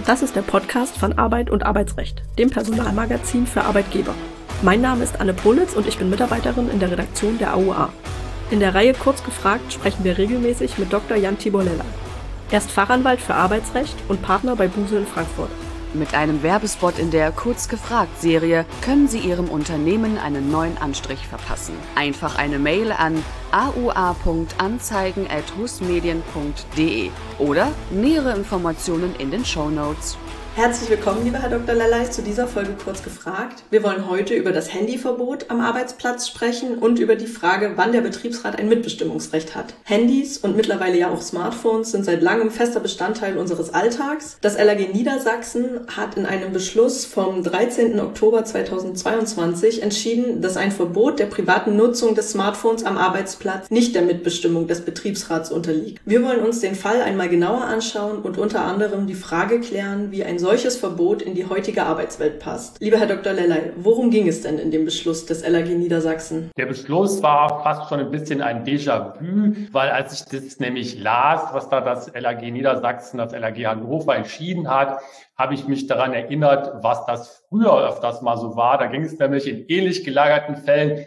Das ist der Podcast von Arbeit und Arbeitsrecht, dem Personalmagazin für Arbeitgeber. Mein Name ist Anne Politz und ich bin Mitarbeiterin in der Redaktion der AUA. In der Reihe Kurz gefragt sprechen wir regelmäßig mit Dr. Jan Tibor Lellay. Er ist Fachanwalt für Arbeitsrecht und Partner bei Buse in Frankfurt. Mit einem Werbespot in der Kurz gefragt-Serie können Sie Ihrem Unternehmen einen neuen Anstrich verpassen. Einfach eine Mail an aua.anzeigen@husmedien.de oder nähere Informationen in den Shownotes. Herzlich willkommen, lieber Herr Dr. Lellay, zu dieser Folge Kurz gefragt. Wir wollen heute über das Handyverbot am Arbeitsplatz sprechen und über die Frage, wann der Betriebsrat ein Mitbestimmungsrecht hat. Handys und mittlerweile ja auch Smartphones sind seit langem fester Bestandteil unseres Alltags. Das LAG Niedersachsen hat in einem Beschluss vom 13. Oktober 2022 entschieden, dass ein Verbot der privaten Nutzung des Smartphones am Arbeitsplatz nicht der Mitbestimmung des Betriebsrats unterliegt. Wir wollen uns den Fall einmal genauer anschauen und unter anderem die Frage klären, wie ein solches Verbot in die heutige Arbeitswelt passt. Lieber Herr Dr. Lellay, worum ging es denn in dem Beschluss des LAG Niedersachsen? Der Beschluss war fast schon ein bisschen ein Déjà-vu, weil als ich das nämlich las, was da das LAG Niedersachsen, das LAG Hannover entschieden hat, habe ich mich daran erinnert, was das früher öfters mal so war. Da ging es nämlich in ähnlich gelagerten Fällen,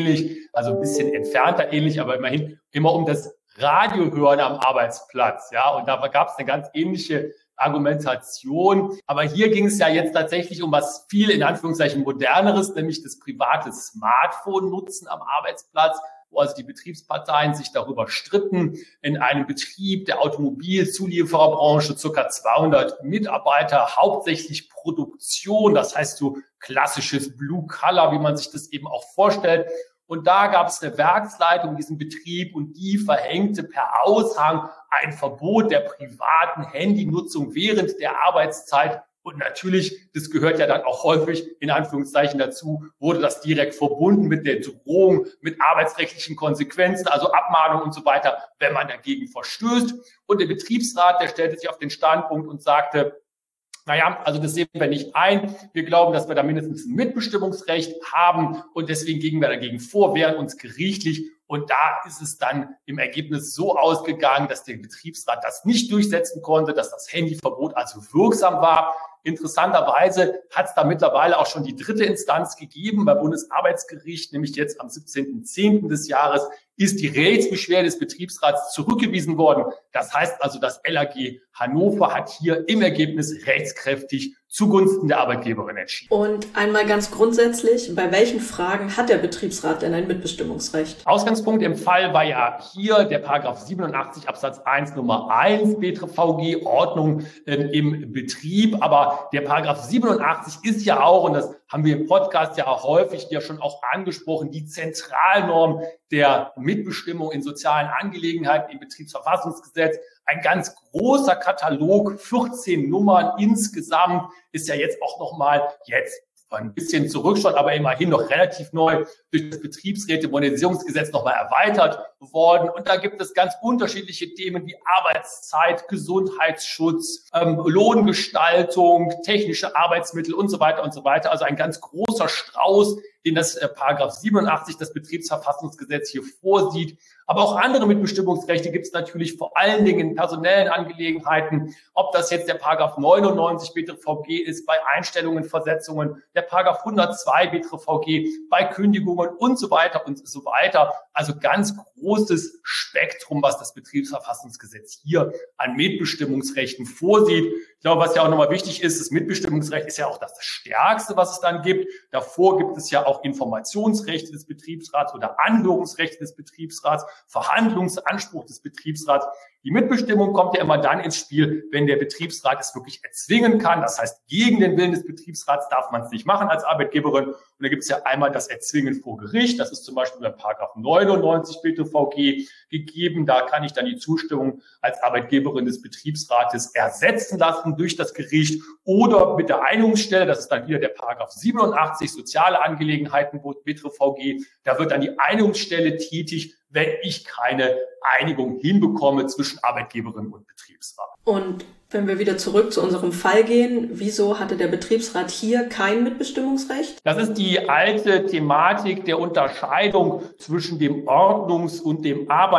also ein bisschen entfernter ähnlich, aber immerhin immer um das Radiohören am Arbeitsplatz. Ja, und da gab es eine ganz ähnliche Argumentation. Aber hier ging es ja jetzt tatsächlich um was viel, in Anführungszeichen, moderneres, nämlich das private Smartphone-Nutzen am Arbeitsplatz, wo also die Betriebsparteien sich darüber stritten. In einem Betrieb der Automobilzuliefererbranche ca. 200 Mitarbeiter, hauptsächlich Produktion, das heißt so klassisches Blue Collar, wie man sich das eben auch vorstellt. Und da gab es eine Werksleitung in diesem Betrieb und die verhängte per Aushang ein Verbot der privaten Handynutzung während der Arbeitszeit. Und natürlich, das gehört ja dann auch häufig in Anführungszeichen dazu, wurde das direkt verbunden mit der Drohung, mit arbeitsrechtlichen Konsequenzen, also Abmahnung und so weiter, wenn man dagegen verstößt. Und der Betriebsrat, der stellte sich auf den Standpunkt und sagte, naja, also das sehen wir nicht ein. Wir glauben, dass wir da mindestens ein Mitbestimmungsrecht haben und deswegen gingen wir dagegen vor, wehren uns gerichtlich. Und da ist es dann im Ergebnis so ausgegangen, dass der Betriebsrat das nicht durchsetzen konnte, dass das Handyverbot also wirksam war. Interessanterweise hat es da mittlerweile auch schon die dritte Instanz gegeben beim Bundesarbeitsgericht, nämlich jetzt am 17.10. des Jahres ist die Rechtsbeschwerde des Betriebsrats zurückgewiesen worden. Das heißt also, das LAG Hannover hat hier im Ergebnis rechtskräftig zugunsten der Arbeitgeberin entschieden. Und einmal ganz grundsätzlich, bei welchen Fragen hat der Betriebsrat denn ein Mitbestimmungsrecht? Ausgangspunkt im Fall war ja hier der Paragraph 87 Absatz 1 Nummer 1 BTVG, Ordnung im Betrieb. Aber der Paragraph 87 ist ja auch, und das haben wir im Podcast ja auch häufig ja schon auch angesprochen, die Zentralnorm der Mitbestimmung in sozialen Angelegenheiten im Betriebsverfassungsgesetz. Ein ganz großer Katalog, 14 Nummern insgesamt, ist ja jetzt auch nochmal jetzt ein bisschen zurück schon, aber immerhin noch relativ neu durch das Betriebsräte-Modernisierungsgesetz nochmal erweitert worden. Und da gibt es ganz unterschiedliche Themen wie Arbeitszeit, Gesundheitsschutz, Lohngestaltung, technische Arbeitsmittel und so weiter und so weiter. Also ein ganz großer Strauß, den das Paragraph 87, das Betriebsverfassungsgesetz hier vorsieht. Aber auch andere Mitbestimmungsrechte gibt es natürlich vor allen Dingen in personellen Angelegenheiten. Ob das jetzt der Paragraph 99 BTVG ist, bei Einstellungen, Versetzungen, der Paragraph 102 BTVG, bei Kündigungen und so weiter und so weiter. Also ganz großes Spektrum, was das Betriebsverfassungsgesetz hier an Mitbestimmungsrechten vorsieht. Ich glaube, was ja auch nochmal wichtig ist, das Mitbestimmungsrecht ist ja auch das Stärkste, was es dann gibt. Davor gibt es ja auch Informationsrechte des Betriebsrats oder Anhörungsrechte des Betriebsrats, Verhandlungsanspruch des Betriebsrats. Die Mitbestimmung kommt ja immer dann ins Spiel, wenn der Betriebsrat es wirklich erzwingen kann. Das heißt, gegen den Willen des Betriebsrats darf man es nicht machen als Arbeitgeberin. Und da gibt es ja einmal das Erzwingen vor Gericht. Das ist zum Beispiel bei Paragraph 99 BTVG gegeben. Da kann ich dann die Zustimmung als Arbeitgeberin des Betriebsrates ersetzen lassen durch das Gericht oder mit der Einigungsstelle. Das ist dann wieder der Paragraph 87 soziale Angelegenheiten BTVG. Da wird dann die Einigungsstelle tätig, wenn ich keine Einigung hinbekomme zwischen Arbeitgeberin und Betriebsrat. Und wenn wir wieder zurück zu unserem Fall gehen, wieso hatte der Betriebsrat hier kein Mitbestimmungsrecht? Das ist die alte Thematik der Unterscheidung zwischen dem Ordnungs- und dem Arbeitsrecht.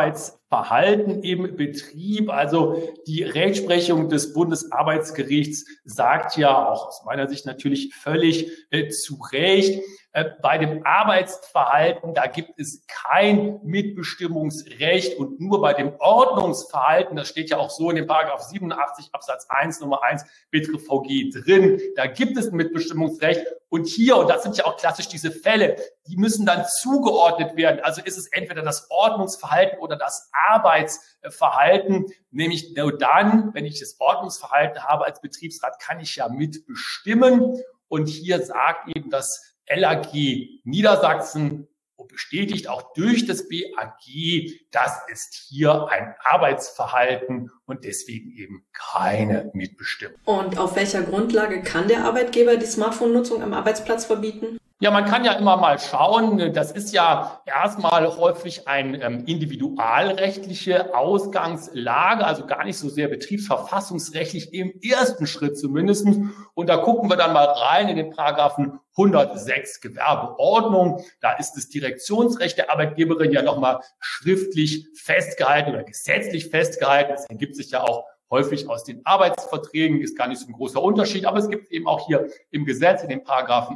Verhalten im Betrieb. Also die Rechtsprechung des Bundesarbeitsgerichts sagt ja auch aus meiner Sicht natürlich völlig zu Recht, bei dem Arbeitsverhalten, da gibt es kein Mitbestimmungsrecht und nur bei dem Ordnungsverhalten, das steht ja auch so in dem Paragraph 87 Absatz 1 Nummer 1 BetRevVG drin, da gibt es ein Mitbestimmungsrecht und hier, und das sind ja auch klassisch diese Fälle, die müssen dann zugeordnet werden. Also ist es entweder das Ordnungsverhalten oder das Arbeitsverhalten, nämlich nur dann, wenn ich das Ordnungsverhalten habe als Betriebsrat, kann ich ja mitbestimmen und hier sagt eben das LAG Niedersachsen bestätigt auch durch das BAG, das ist hier ein Arbeitsverhalten und deswegen eben keine Mitbestimmung. Und auf welcher Grundlage kann der Arbeitgeber die Smartphone-Nutzung am Arbeitsplatz verbieten? Ja, man kann ja immer mal schauen, das ist ja erstmal häufig eine individualrechtliche Ausgangslage, also gar nicht so sehr betriebsverfassungsrechtlich im ersten Schritt zumindest. Und da gucken wir dann mal rein in den Paragraphen 106 Gewerbeordnung. Da ist das Direktionsrecht der Arbeitgeberin ja nochmal schriftlich festgehalten oder gesetzlich festgehalten. Das ergibt sich ja auch häufig aus den Arbeitsverträgen, ist gar nicht so ein großer Unterschied, aber es gibt eben auch hier im Gesetz in den Paragraphen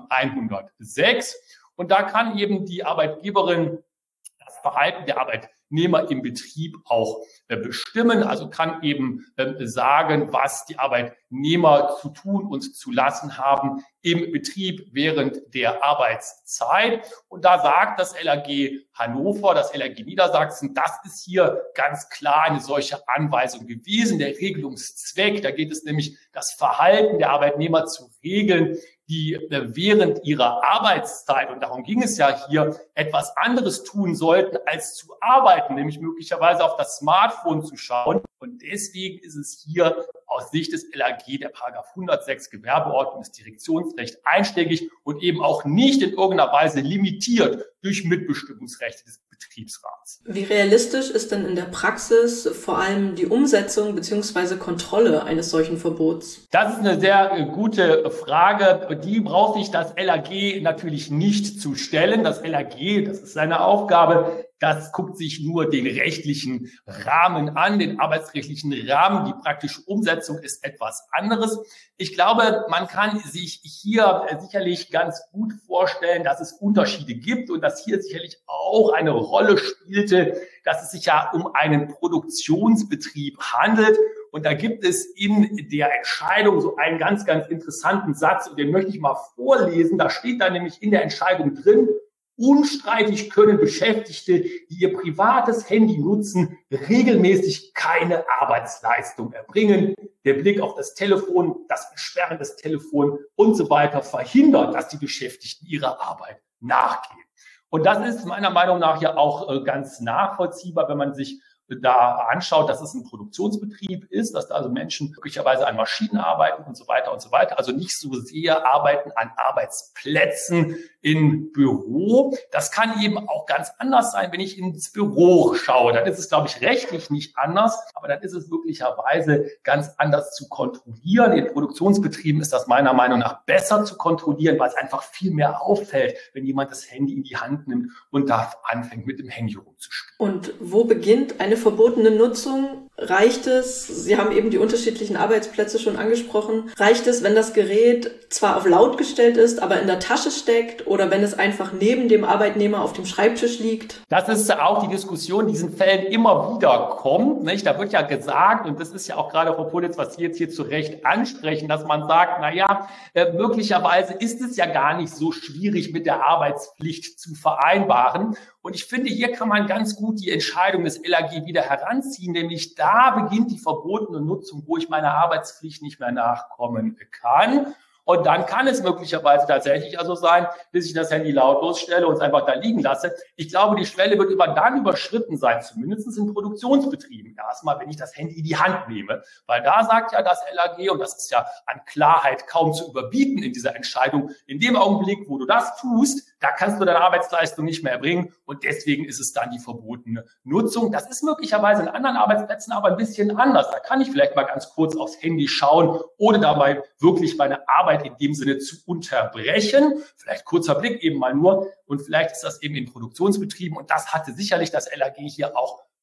106 und da kann eben die Arbeitgeberin das Verhalten der Arbeitnehmer im Betrieb auch bestimmen, also kann eben sagen, was die Arbeitnehmer zu tun und zu lassen haben im Betrieb während der Arbeitszeit. Und da sagt das LAG Hannover, das LAG Niedersachsen, das ist hier ganz klar eine solche Anweisung gewesen. Der Regelungszweck, da geht es nämlich, das Verhalten der Arbeitnehmer zu regeln, die während ihrer Arbeitszeit, und darum ging es ja hier, etwas anderes tun sollten, als zu arbeiten, nämlich möglicherweise auf das Smartphone zu schauen. Und deswegen ist es hier aus Sicht des LAG der Paragraph 106 Gewerbeordnung des Direktionsrechts einschlägig und eben auch nicht in irgendeiner Weise limitiert durch Mitbestimmungsrechte des Betriebsrats. Wie realistisch ist denn in der Praxis vor allem die Umsetzung bzw. Kontrolle eines solchen Verbots? Das ist eine sehr gute Frage. Die braucht sich das LAG natürlich nicht zu stellen. Das LAG, das ist seine Aufgabe, das guckt sich nur den rechtlichen Rahmen an, den arbeitsrechtlichen Rahmen. Die praktische Umsetzung ist etwas anderes. Ich glaube, man kann sich hier sicherlich ganz gut vorstellen, dass es Unterschiede gibt und dass hier sicherlich auch eine Rolle spielte, dass es sich ja um einen Produktionsbetrieb handelt. Und da gibt es in der Entscheidung so einen ganz, ganz interessanten Satz, und den möchte ich mal vorlesen. Da steht da nämlich in der Entscheidung drin: Unstreitig können Beschäftigte, die ihr privates Handy nutzen, regelmäßig keine Arbeitsleistung erbringen. Der Blick auf das Telefon, das Entsperren des Telefons und so weiter verhindert, dass die Beschäftigten ihrer Arbeit nachgehen. Und das ist meiner Meinung nach ja auch ganz nachvollziehbar, wenn man sich da anschaut, dass es ein Produktionsbetrieb ist, dass da also Menschen möglicherweise an Maschinen arbeiten und so weiter und so weiter. Also nicht so sehr arbeiten an Arbeitsplätzen im Büro. Das kann eben auch ganz anders sein, wenn ich ins Büro schaue. Dann ist es, glaube ich, rechtlich nicht anders, aber dann ist es möglicherweise ganz anders zu kontrollieren. In Produktionsbetrieben ist das meiner Meinung nach besser zu kontrollieren, weil es einfach viel mehr auffällt, wenn jemand das Handy in die Hand nimmt und da anfängt, mit dem Handy rumzuspielen. Und wo beginnt eine verbotene Nutzung? Reicht es, Sie haben eben die unterschiedlichen Arbeitsplätze schon angesprochen, reicht es, wenn das Gerät zwar auf laut gestellt ist, aber in der Tasche steckt, oder wenn es einfach neben dem Arbeitnehmer auf dem Schreibtisch liegt? Das ist auch die Diskussion, die in diesen Fällen immer wieder kommt, nicht? Da wird ja gesagt, und das ist ja auch gerade, Frau Politz, was Sie jetzt hier zu Recht ansprechen, dass man sagt, möglicherweise ist es ja gar nicht so schwierig mit der Arbeitspflicht zu vereinbaren. Und ich finde, hier kann man ganz gut die Entscheidung des LAG wieder heranziehen, nämlich da beginnt die verbotene Nutzung, wo ich meiner Arbeitspflicht nicht mehr nachkommen kann. Und dann kann es möglicherweise tatsächlich also sein, bis ich das Handy lautlos stelle und es einfach da liegen lasse. Ich glaube, die Schwelle wird dann überschritten sein, zumindest in Produktionsbetrieben. Erstmal, wenn ich das Handy in die Hand nehme, weil da sagt ja das LAG, und das ist ja an Klarheit kaum zu überbieten in dieser Entscheidung, in dem Augenblick, wo du das tust, da kannst du deine Arbeitsleistung nicht mehr erbringen und deswegen ist es dann die verbotene Nutzung. Das ist möglicherweise in anderen Arbeitsplätzen aber ein bisschen anders. Da kann ich vielleicht mal ganz kurz aufs Handy schauen, ohne dabei wirklich meine Arbeit in dem Sinne zu unterbrechen. Vielleicht kurzer Blick eben mal nur, und vielleicht ist das eben in Produktionsbetrieben, und das hatte sicherlich das LAG hier auch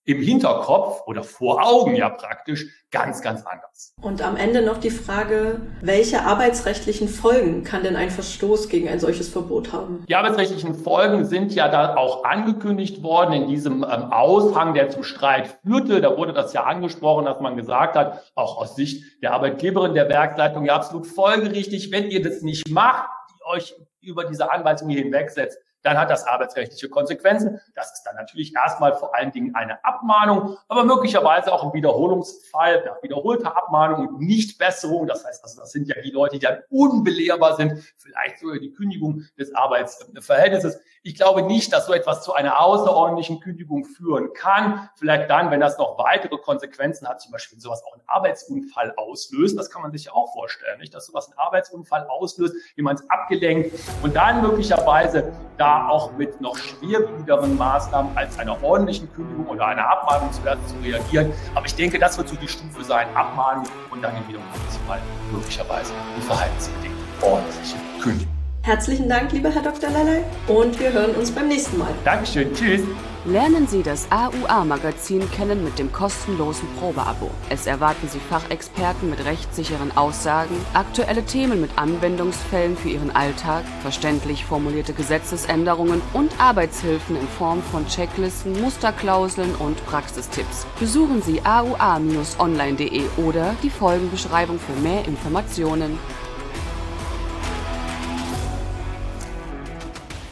im Hinterkopf oder vor Augen ja praktisch ganz, ganz anders. Und am Ende noch die Frage, welche arbeitsrechtlichen Folgen kann denn ein Verstoß gegen ein solches Verbot haben? Die arbeitsrechtlichen Folgen sind ja da auch angekündigt worden in diesem Aushang, der zum Streit führte. Da wurde das ja angesprochen, dass man gesagt hat, auch aus Sicht der Arbeitgeberin, der Werksleitung, ja absolut folgerichtig, wenn ihr das nicht macht, die euch über diese Anweisung hier hinwegsetzt, dann hat das arbeitsrechtliche Konsequenzen. Das ist dann natürlich erstmal vor allen Dingen eine Abmahnung, aber möglicherweise auch ein Wiederholungsfall, nach wiederholter Abmahnung und Nichtbesserung. Das heißt, also das sind ja die Leute, die dann unbelehrbar sind, vielleicht sogar die Kündigung des Arbeitsverhältnisses. Ich glaube nicht, dass so etwas zu einer außerordentlichen Kündigung führen kann. Vielleicht dann, wenn das noch weitere Konsequenzen hat, zum Beispiel wenn sowas auch einen Arbeitsunfall auslöst. Das kann man sich ja auch vorstellen, nicht? Dass sowas einen Arbeitsunfall auslöst, jemand ist abgelenkt und dann möglicherweise da auch mit noch schwerwiegenderen Maßnahmen als einer ordentlichen Kündigung oder einer Abmahnung zu reagieren. Aber ich denke, das wird so die Stufe sein, Abmahnung und dann im Wiederholungsfall möglicherweise die verhaltensbedingte ordentliche Kündigung. Herzlichen Dank, lieber Herr Dr. Lallay, und wir hören uns beim nächsten Mal. Dankeschön, tschüss. Lernen Sie das AUA-Magazin kennen mit dem kostenlosen Probeabo. Es erwarten Sie Fachexperten mit rechtssicheren Aussagen, aktuelle Themen mit Anwendungsfällen für Ihren Alltag, verständlich formulierte Gesetzesänderungen und Arbeitshilfen in Form von Checklisten, Musterklauseln und Praxistipps. Besuchen Sie aua-online.de oder die Folgenbeschreibung für mehr Informationen.